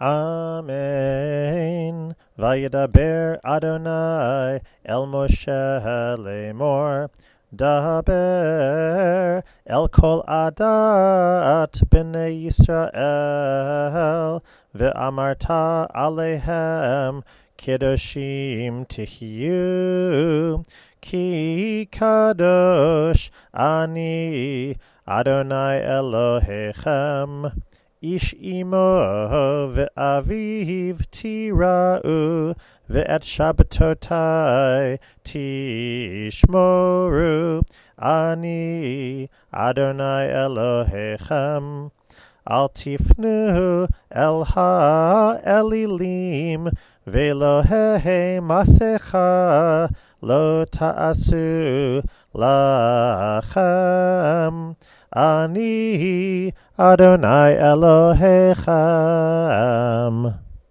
Amen. Vayedaber Adonai el Moshe lemor. Daber el kol adat b'nei Yisrael ve'amarta alehem kedoshim tihyu ki kadosh ani Adonai Elohechem. Ish imo ve'aviv tira'u ve'et shabbatotai tishmoru ani Adonai Elohechem. Al tifnu el ha'elilim ve'lohei masecha lo ta'asu lachem. Ani Adonai Elohechem.